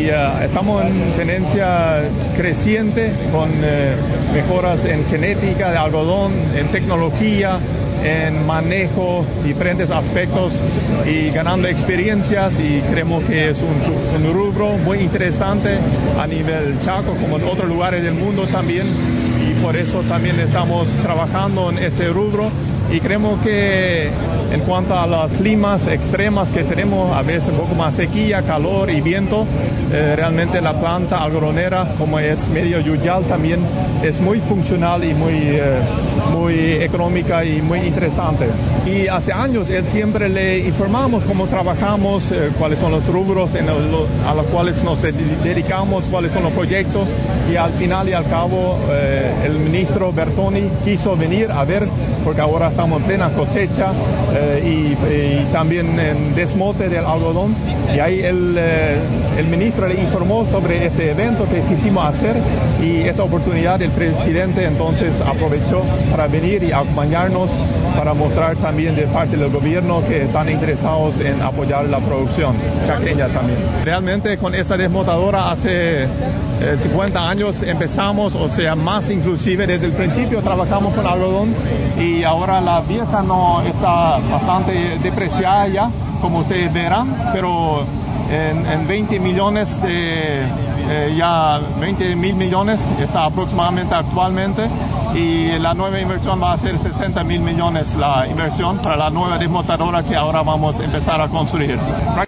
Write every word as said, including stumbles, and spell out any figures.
y uh, estamos en tendencia creciente con uh, mejoras en genética de algodón, en tecnología, en manejo, diferentes aspectos y ganando experiencias, y creemos que es un, un rubro muy interesante a nivel Chaco como en otros lugares del mundo también, y por eso también estamos trabajando en ese rubro. Y creemos que en cuanto a las climas extremas que tenemos, a veces un poco más sequía, calor y viento, eh, realmente la planta algodonera, como es medio yuyal, también es muy funcional y muy, eh, muy económica y muy interesante. Y hace años él siempre le informamos cómo trabajamos, eh, cuáles son los rubros en lo, a los cuales nos dedicamos, cuáles son los proyectos, y al final y al cabo eh, el ministro Bertoni quiso venir a ver, porque ahora estamos en plena cosecha eh, y, y también en desmote del algodón, y ahí el, eh, el ministro le informó sobre este evento que quisimos hacer, y esa oportunidad el presidente entonces aprovechó para venir y acompañarnos, para mostrar también de parte del gobierno que están interesados en apoyar la producción chaqueña también. Realmente con esta desmotadora hace eh, cincuenta años empezamos, o sea, más inclusive desde el principio trabajamos con algodón, y ahora la vieja no está bastante depreciada ya, como ustedes verán, pero en, en veinte millones de, eh, ya veinte mil millones está aproximadamente actualmente, y la nueva inversión va a ser sesenta mil millones la inversión para la nueva desmotadora que ahora vamos a empezar a construir.